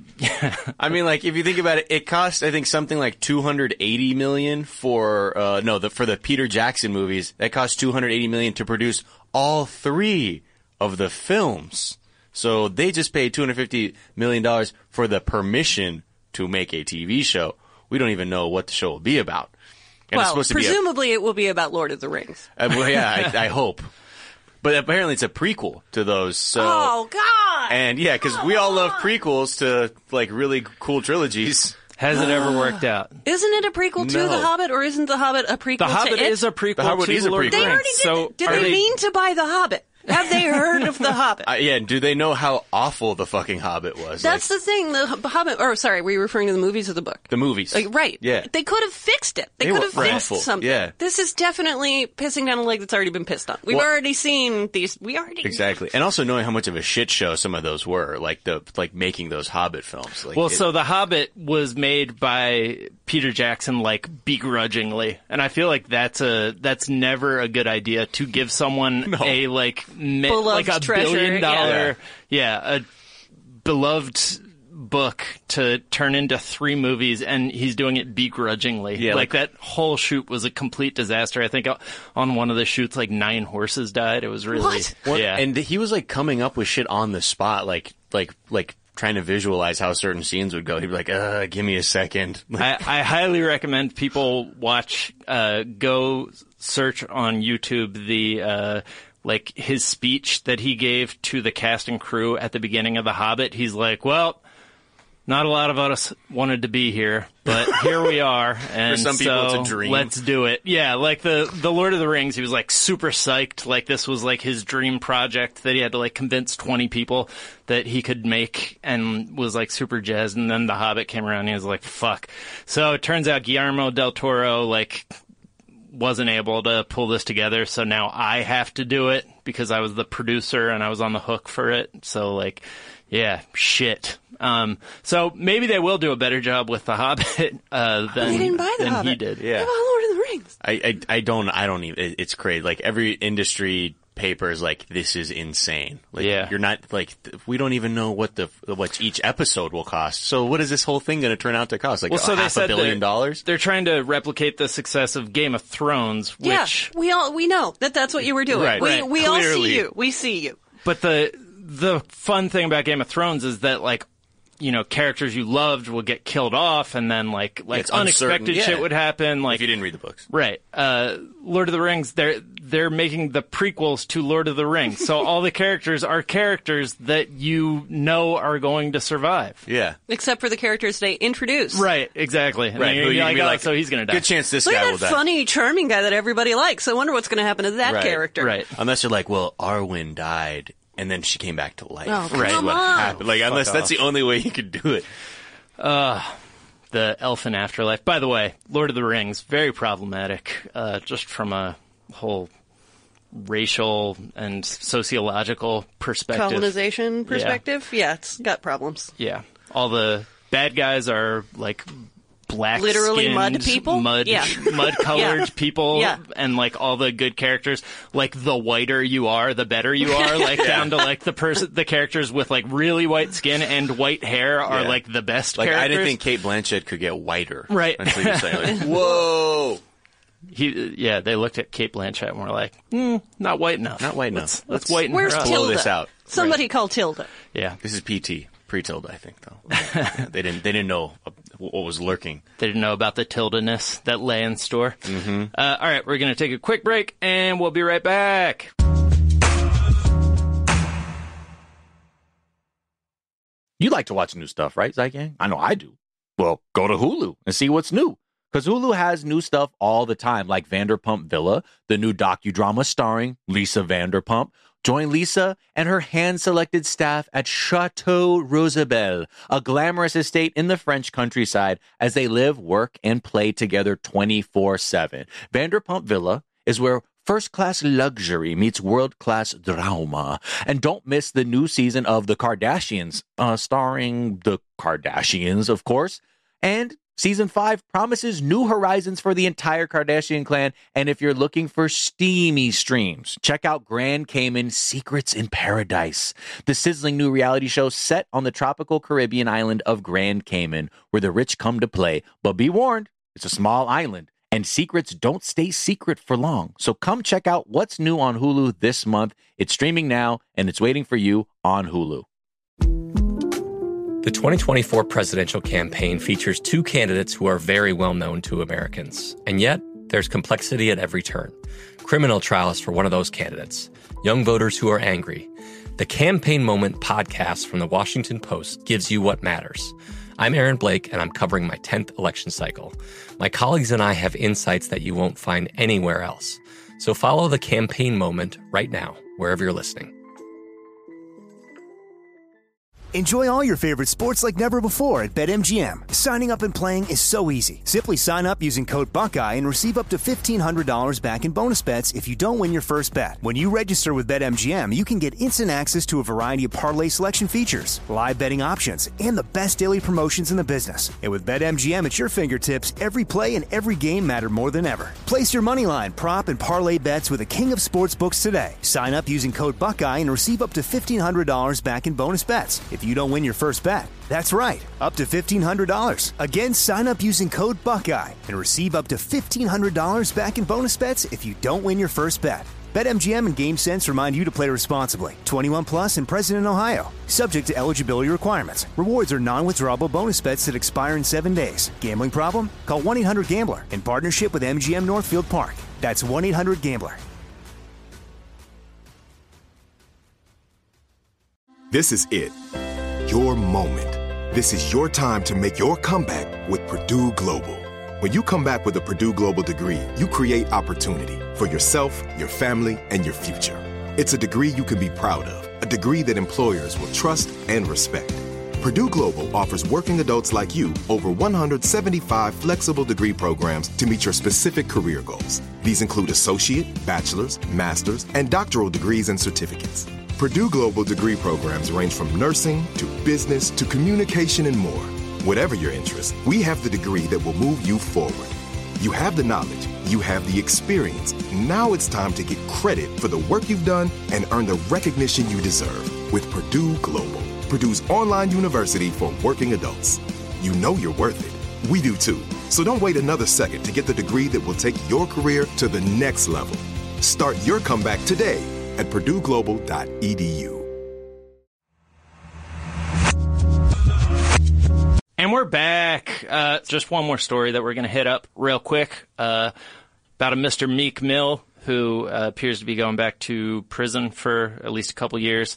I mean, like, if you think about it, it cost, I think, something like two hundred eighty million dollars for, uh, no, the, for the Peter Jackson movies. That cost two hundred eighty million dollars to produce all three of the films. So they just paid two hundred fifty million dollars for the permission to make a T V show. We don't even know what the show will be about. And Well, it's supposed to presumably be a, it will be about Lord of the Rings. uh, well, yeah, I, I hope. But apparently it's a prequel to those. So. Oh, God! And yeah, because we all love prequels to like really cool trilogies. Has it ever worked out? Isn't it a prequel to No. The Hobbit, or isn't The Hobbit a prequel The to Hobbit it? is a prequel The Hobbit to is The a Lord of the prequel. They Rings. already did. So the, did are they, mean to buy The Hobbit? Have they heard of The Hobbit? Uh, yeah, do they know how awful the fucking Hobbit was? That's like, the thing. The Hobbit. Or sorry, were you referring to the movies or the book? the movies. Like, right. Yeah. They could have fixed it. They, They could were have fixed awful. something. Yeah. This is definitely pissing down a leg that's already been pissed on. We've Well- already seen these. We already Exactly. And also knowing how much of a shit show some of those were, like the like making those Hobbit films. Like, Well, it- so The Hobbit was made by Peter Jackson, like, begrudgingly. And I feel like that's a, that's never a good idea to give someone No. a, like, mi- Beloved like a treasure, billion dollar, yeah. yeah, a beloved book to turn into three movies, and he's doing it begrudgingly. Yeah, like, like- that whole shoot was a complete disaster. I think on one of the shoots, like, nine horses died. It was really, What? Well, yeah. and he was like coming up with shit on the spot, like like like trying to visualize how certain scenes would go. He'd be like, "Uh, give me a second." Like, I, I highly recommend people watch, uh, go search on YouTube the, uh, like his speech that he gave to the cast and crew at the beginning of The Hobbit. He's like, well, not a lot of us wanted to be here, but here we are. And some people, so it's a dream. Let's do it. Yeah. Like the, the Lord of the Rings, he was like super psyched. Like this was like his dream project that he had to like convince twenty people that he could make, and was like super jazzed. And then The Hobbit came around and he was like, fuck. So it turns out Guillermo del Toro, like, wasn't able to pull this together, so now I have to do it because I was the producer and I was on the hook for it. So, like, yeah, shit. Um, so maybe they will do a better job with The Hobbit uh, than, They didn't buy The than Hobbit. he did. Yeah. How about Lord of the Rings? I, I I don't I don't even. It, it's crazy. Like every industry paper is like, this is insane. Like, Yeah. you're not like, we don't even know what the what each episode will cost. So what is this whole thing going to turn out to cost? Like Well, so a they half a said billion that dollars? they're trying to replicate the success of Game of Thrones, Yeah, which, we all we know that that's what you were doing. Right, we right. we all Clearly. see you. We see you. but the the fun thing about Game of Thrones is that like, you know, characters you loved will get killed off, and then like like It's uncertain, unexpected yeah. shit would happen. Like If you didn't read the books. Right. Uh, Lord of the Rings, they're, they're making the prequels to Lord of the Rings. So all the characters are characters that you know are going to survive. Yeah. Except for the characters they introduce. Right, exactly. And Right. then Who you're you like, be oh, like, so he's going to die. Good chance this Look guy at will that die. funny, charming guy that everybody likes. I wonder what's going to happen to that Right. character. Right. Unless you're like, well, Arwen died, and then she came back to life. Oh, right. come What on. happened? Like, unless Fuck that's off. the only way you could do it. The Elfin Afterlife. By the way, Lord of the Rings, very problematic, uh, just from a whole racial and sociological perspective. Colonization perspective? Yeah. It's got problems. Yeah. All the bad guys are like black Literally mud people? mud Yeah. mud colored Yeah. people, Yeah. and like all the good characters, like the whiter you are, the better you are, like down to like the person, the characters with like really white skin and white hair are Yeah. like the best Like, characters. I didn't think Kate Blanchett could get whiter. Right. Until you say, like, whoa. He, yeah, they looked at Kate Blanchett and were like, hmm, not white enough. Not white let's, enough. Let's, Let's- whiten Where's her up. Blow Tilda? this out. Somebody call Tilda. Yeah, This is P T. Pre-Tilda, I think, though. Yeah, they didn't. They didn't know what was lurking. they didn't know about the Tilda-ness that lay in store. Mm-hmm. Uh, all right, we're going to take a quick break, and we'll be right back. You like to watch new stuff, right, Zygang? I know I do. Well, go to Hulu and see what's new. Because Hulu has new stuff all the time, like Vanderpump Villa, the new docudrama starring Lisa Vanderpump. Join Lisa and her hand-selected staff at Chateau Rosabelle, a glamorous estate in the French countryside, as they live, work, and play together twenty-four seven. Vanderpump Villa is where first-class luxury meets world-class drama. And don't miss the new season of The Kardashians, uh, starring the Kardashians, of course. And Season five promises new horizons for the entire Kardashian clan, and if you're looking for steamy streams, check out Grand Cayman Secrets in Paradise, the sizzling new reality show set on the tropical Caribbean island of Grand Cayman, where the rich come to play. But be warned, it's a small island, and secrets don't stay secret for long. So come check out what's new on Hulu this month. It's streaming now, and it's waiting for you on Hulu. The twenty twenty-four presidential campaign features two candidates who are very well known to Americans. And yet, there's complexity at every turn. Criminal trials for one of those candidates. Young voters who are angry. The Campaign Moment podcast from the Washington Post gives you what matters. I'm Aaron Blake, and I'm covering my tenth election cycle. My colleagues and I have insights that you won't find anywhere else. So follow The Campaign Moment right now, wherever you're listening. Enjoy all your favorite sports like never before at BetMGM. Signing up and playing is so easy. Simply sign up using code Buckeye and receive up to fifteen hundred dollars back in bonus bets if you don't win your first bet. When you register with BetMGM, you can get instant access to a variety of parlay selection features, live betting options, and the best daily promotions in the business. And with BetMGM at your fingertips, every play and every game matter more than ever. Place your moneyline, prop, and parlay bets with the king of sportsbooks today. Sign up using code Buckeye and receive up to fifteen hundred dollars back in bonus bets if you don't win your first bet. That's right, up to fifteen hundred dollars. Again, sign up using code Buckeye and receive up to fifteen hundred dollars back in bonus bets if you don't win your first bet. BetMGM and GameSense remind you to play responsibly. twenty-one plus and present in Ohio. Subject to eligibility requirements. Rewards are non-withdrawable bonus bets that expire in seven days. Gambling problem? Call one eight hundred gambler in partnership with M G M Northfield Park. That's one eight hundred gambler. This is it. Your moment. This is your time to make your comeback with Purdue Global. When you come back with a Purdue Global degree, you create opportunity for yourself, your family, and your future. It's a degree you can be proud of, a degree that employers will trust and respect. Purdue Global offers working adults like you over one hundred seventy-five flexible degree programs to meet your specific career goals. These include associate, bachelor's, master's, and doctoral degrees and certificates. Purdue Global degree programs range from nursing to business to communication and more. Whatever your interest, we have the degree that will move you forward. You have the knowledge, you have the experience. Now it's time to get credit for the work you've done and earn the recognition you deserve with Purdue Global, Purdue's online university for working adults. You know you're worth it. We do too. So don't wait another second to get the degree that will take your career to the next level. Start your comeback today at purdue global dot e d u. And we're back. Uh, just one more story that we're going to hit up real quick uh, about a Mister Meek Mill who uh, appears to be going back to prison for at least a couple years.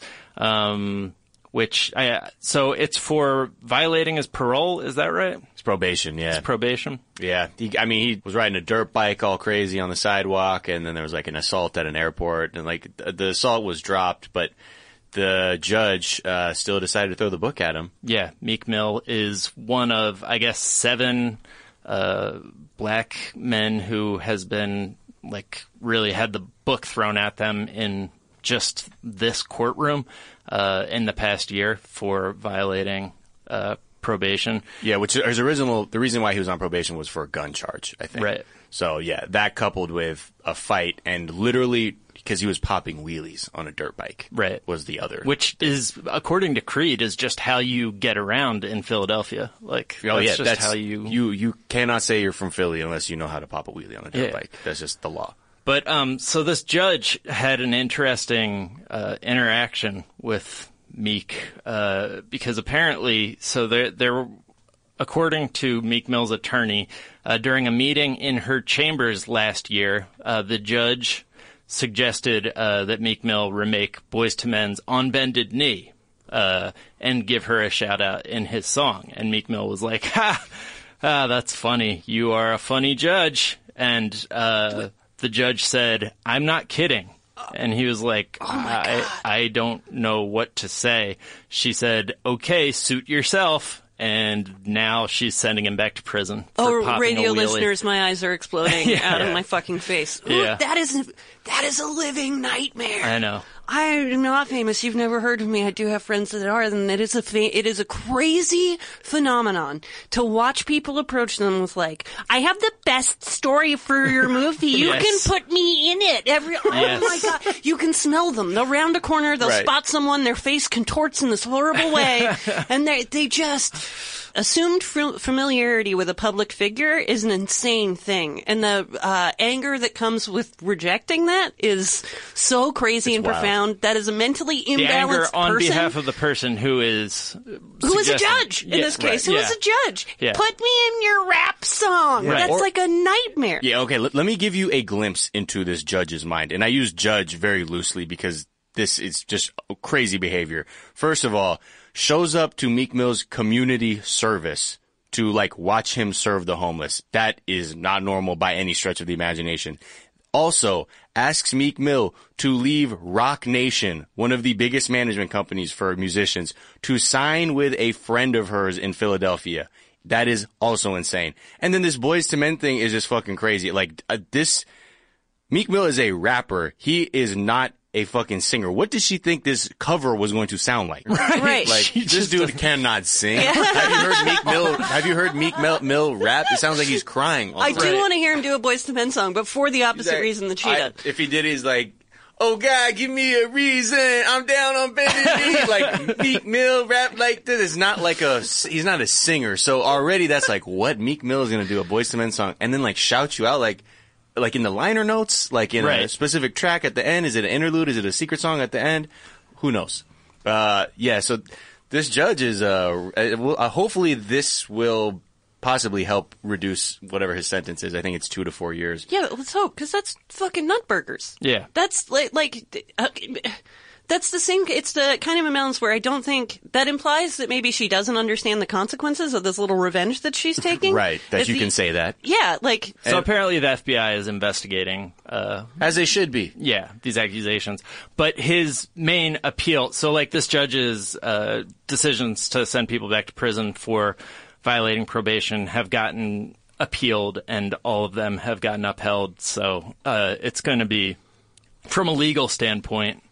Um, which I, so it's for violating his parole. Is that right? It's probation. Yeah. It's probation. Yeah. He, I mean, he was riding a dirt bike all crazy on the sidewalk, and then there was like an assault at an airport, and like the, the assault was dropped, but the judge uh, still decided to throw the book at him. Yeah, Meek Mill is one of, I guess, seven uh, black men who has been, like, really had the book thrown at them in just this courtroom uh, in the past year for violating uh, probation. Yeah, which his original, the reason why he was on probation was for a gun charge, I think. Right. So, yeah, that coupled with a fight and literally because he was popping wheelies on a dirt bike. Right. Was the other. Which is, according to Creed, is just how you get around in Philadelphia. Like, oh, that's yeah, just that's how you... you... You cannot say you're from Philly unless you know how to pop a wheelie on a dirt Yeah. bike. That's just the law. But, um, so this judge had an interesting uh, interaction with Meek uh, because apparently, so there, there, according to Meek Mill's attorney, uh, during a meeting in her chambers last year, uh, the judge suggested uh, that Meek Mill remake Boyz two Men's On Bended Knee uh, and give her a shout-out in his song. And Meek Mill was like, ha, ah, that's funny. You are a funny judge. And uh, the judge said, I'm not kidding. And he was like, oh I, I don't know what to say. She said, okay, suit yourself. And now she's sending him back to prison for oh, popping radio a wheelie. listeners, my eyes are exploding Yeah. out of my fucking face. Ooh, Yeah. That is that is a living nightmare. I know. I am not famous. You've never heard of me. I do have friends that are, and it is a fa- it is a crazy phenomenon to watch people approach them with like, "I have the best story for your movie. You Yes. can put me in it." Every oh Yes. my god, you can smell them. They'll round a corner. They'll Right. spot someone. Their face contorts in this horrible way, and they they just. Assumed fr- familiarity with a public figure is an insane thing, and the uh, anger that comes with rejecting that is so crazy It's and wild. profound. That is a mentally The anger imbalanced on person behalf of the person who is who is a suggesting- judge in Yeah, this case. right, Who yeah. is a judge? Yeah. Put me in your rap song. Right. That's Or- like a nightmare. Yeah, okay, let, let me give you a glimpse into this judge's mind. And I use judge very loosely because this is just crazy behavior. First of all, shows up to Meek Mill's community service to like watch him serve the homeless. That is not normal by any stretch of the imagination. Also, asks Meek Mill to leave Rock Nation, one of the biggest management companies for musicians, to sign with a friend of hers in Philadelphia. That is also insane. And then this Boyz two Men thing is just fucking crazy. Like, uh, this, Meek Mill is a rapper. He is not a fucking singer. What did she think this cover was going to sound like? Right. Like, this dude cannot sing. Have you heard Meek Mill, have you heard Meek Mill, Mill rap? It sounds like he's crying. I do want to hear him do a Boyz two Men song, but for the opposite Like, reason that she I- did. If he did, he's like, oh God, give me a reason. I'm down on bended knee. Like Meek Mill rap like this. It's not like a, he's not a singer. So already that's like, what? Meek Mill is going to do a Boyz two Men song and then like shout you out like, like in the liner notes, like in a Right. specific track at the end. Is it an interlude? Is it a secret song at the end? Who knows? Uh, yeah. So this judge is, uh, uh, well, uh, hopefully this will possibly help reduce whatever his sentence is. I think it's two to four years. Yeah, let's hope, because that's fucking nutburgers. Yeah. That's like, like uh, that's the same, it's the kind of imbalance where I don't think, that implies that maybe she doesn't understand the consequences of this little revenge that she's taking. Right. That If you the- can say that. Yeah, like, So apparently the F B I is investigating, uh, As they should be. yeah, these accusations. But his main appeal, so like this judge's uh, decisions to send people back to prison for violating probation have gotten appealed, and all of them have gotten upheld. So uh, it's going to be, from a legal standpoint,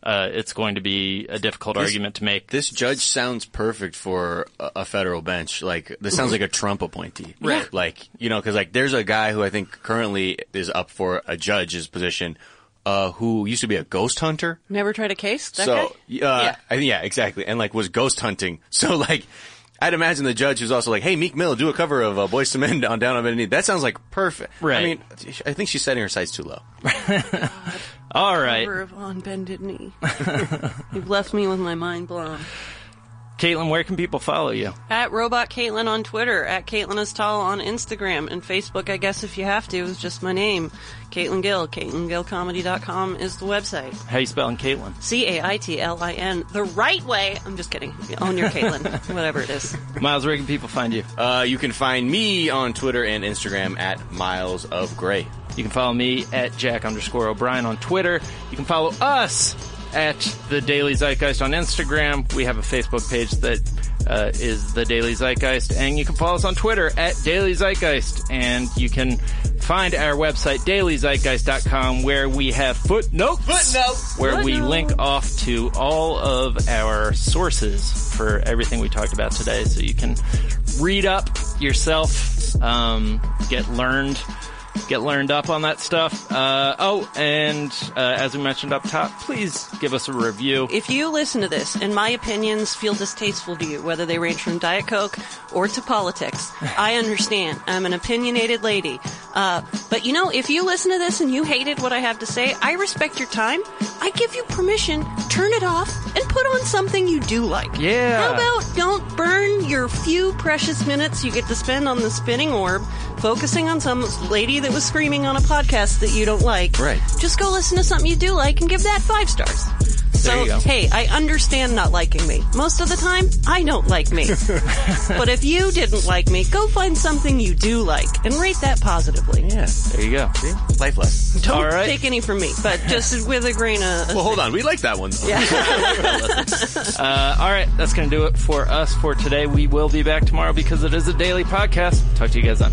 uh, it's going to be a difficult This- argument to make. This judge sounds perfect for a, a federal bench. Like, this sounds like a Trump appointee. Right. Like, you know, because, like, there's a guy who I think currently is up for a judge's position uh, who used to be a ghost hunter. Never tried a case? That so, guy? uh, Yeah. I, yeah, exactly. And, like, was ghost hunting. So, like, I'd imagine the judge who's also like, hey, Meek Mill, do a cover of uh, Boyz two Men on Down on Bended Knee. That sounds like perfect. Right. I mean, I think she's setting her sights too low. All right. Cover of On Bended Knee. You've left me with my mind blown. Caitlin, where can people follow you? At Robot Caitlin on Twitter, at Caitlin Astall on Instagram, and Facebook, I guess if you have to, is just my name. Caitlin Gill. Caitlin Gill Comedy dot com is the website. How you spelling Caitlin? C A I T L I N. The right way. I'm just kidding. Own your Caitlin. Whatever it is. Miles, where can people find you? Uh, you can find me on Twitter and Instagram at Miles of Gray. You can follow me at Jack underscore O'Brien on Twitter. You can follow us at The Daily Zeitgeist on Instagram. We have a Facebook page that uh, is The Daily Zeitgeist. And you can follow us on Twitter at Daily Zeitgeist. And you can find our website, daily zeitgeist dot com, where we have footnotes. Footnotes! Where we Footnote. link off to all of our sources for everything we talked about today. So you can read up yourself, um, get learned. Get learned up on that stuff. Uh, oh, and uh, as we mentioned up top, please give us a review. If you listen to this and my opinions feel distasteful to you, whether they range from Diet Coke or to politics, I understand. I'm an opinionated lady. Uh, but you know, if you listen to this and you hated what I have to say, I respect your time. I give you permission. Turn it off and put on something you do like. Yeah. How about don't burn your few precious minutes you get to spend on the spinning orb focusing on some lady that was screaming on a podcast that you don't like. Right. Just go listen to something you do like and give that five stars. There you So, go. hey, I understand not liking me. Most of the time, I don't like me. But if you didn't like me, go find something you do like and rate that positively. Yeah. There you go. See? Life lesson. Don't All right. take any from me, but just with a grain of... Well, hold on. We like that one, though. Uh, all right, that's going to do it for us for today. We will be back tomorrow because it is a daily podcast. Talk to you guys then.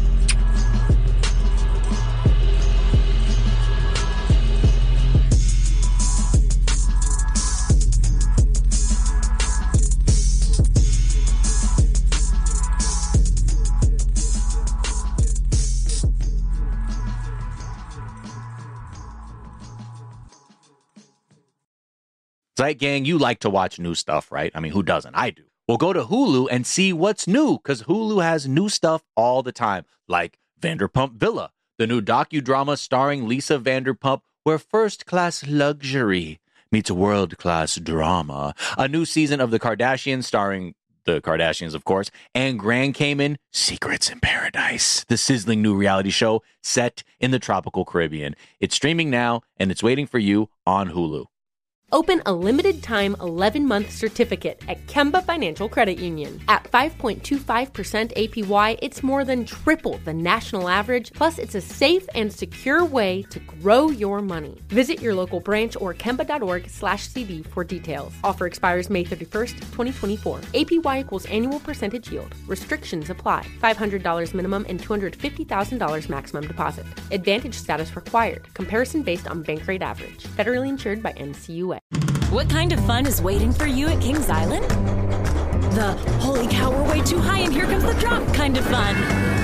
Zeit Gang, you like to watch new stuff, right? I mean, who doesn't? I do. Well, go to Hulu and see what's new, because Hulu has new stuff all the time, like Vanderpump Villa, the new docudrama starring Lisa Vanderpump, where first-class luxury meets world-class drama. A new season of The Kardashians starring the Kardashians, of course, and Grand Cayman, Secrets in Paradise, the sizzling new reality show set in the tropical Caribbean. It's streaming now, and it's waiting for you on Hulu. Open a limited-time eleven-month certificate at Kemba Financial Credit Union. At five point two five percent A P Y, it's more than triple the national average, plus it's a safe and secure way to grow your money. Visit your local branch or kemba.org slash CD for details. Offer expires May thirty-first, twenty twenty-four. A P Y equals annual percentage yield. Restrictions apply. five hundred dollars minimum and two hundred fifty thousand dollars maximum deposit. Advantage status required. Comparison based on bank rate average. Federally insured by N C U A. What kind of fun is waiting for you at Kings Island? The holy cow, we're way too high and here comes the drop kind of fun.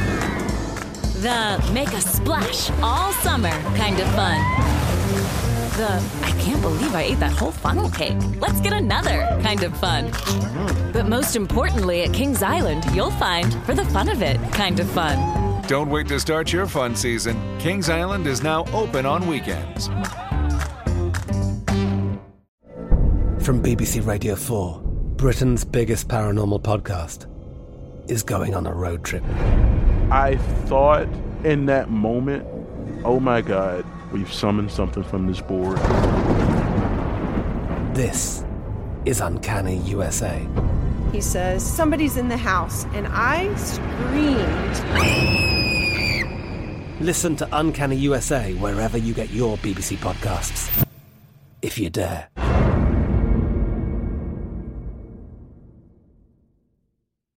The make a splash all summer kind of fun. The I can't believe I ate that whole funnel cake. Let's get another kind of fun. But most importantly, at Kings Island, you'll find for the fun of it kind of fun. Don't wait to start your fun season. Kings Island is now open on weekends. From B B C Radio four, Britain's biggest paranormal podcast is going on a road trip. I thought in that moment, oh my God, we've summoned something from this board. This is Uncanny U S A. He says, somebody's in the house, and I screamed. Listen to Uncanny U S A wherever you get your B B C podcasts, if you dare.